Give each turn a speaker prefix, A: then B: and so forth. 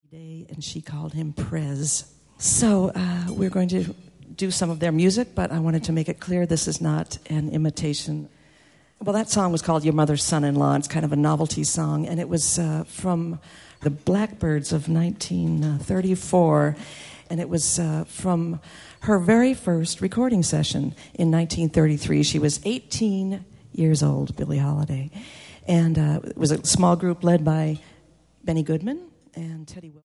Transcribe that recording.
A: day, and she called him Prez. So we're going to do some of their music, but I wanted to make it clear this is not an imitation. Well, that song was called Your Mother's Son-in-Law. It's kind of a novelty song, and it was from the Blackbirds of 1934, and it was from her very first recording session in 1933. She was 18 years old, Billie Holiday, and it was a small group led by Benny Goodman and Teddy Wilson.